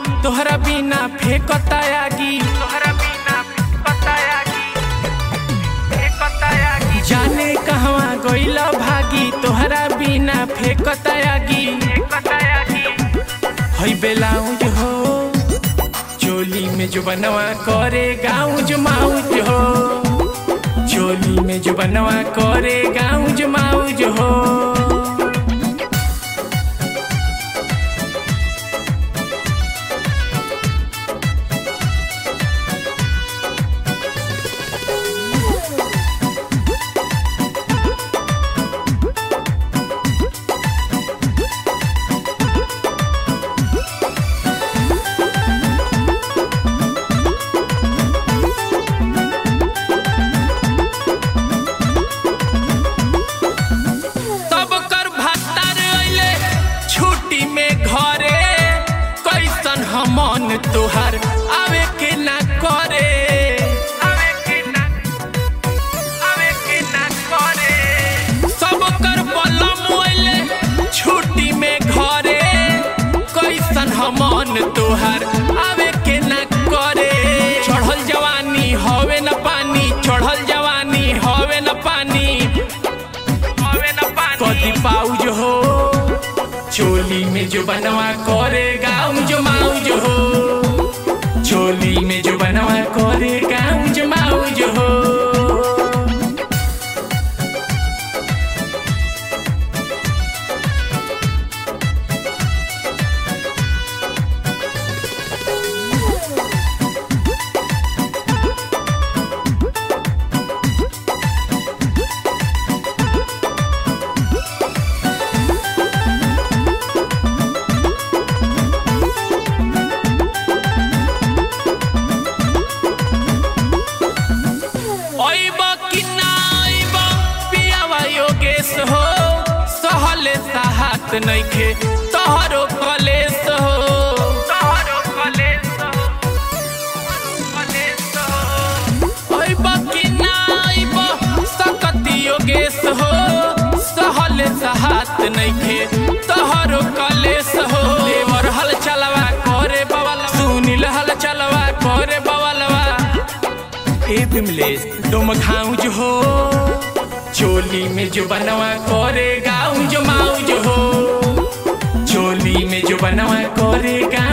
तोहरा बिना फेंकता आगी, तोहरा बिना फेंकता आगी, जाने कहवा गइला भागी, तोहरा बिना फेंकता आगी, हई ब्लाउज हो चोली में जो बनवा करे गाउज माउज हो, चोली में जो बनवा करे गाउज माउज हो। मन तोहार आवे के ना करे, आवे के ना करे, सब कर बलम ओइले छुट्टी में घरे, कैसन हमन तोहार आवे के ना करे। चढ़ल जवानी हवे न पानी, चढ़ल जवानी हवे न पानी, कदी पाउज हो चोली में जो बनवा करे गाउज माउज हो, चोली में जो बनवा करे गाउज माउज हो। हो सहले साहत नइखे तोहरो कलेस हो, तोहरो कलेस हो, ओइ बकी नाइब सकती योगेश हो, सहले साहत नइखे तोहरो कलेस हो। देवर हल चलवा करे बवलवा, सुनील हल चलवा करे बवलवा, ए बिमलेश तुम खाऊज हो चोली में जो बनवा करे गाउज माउज हो, चोली में जो बनवा करे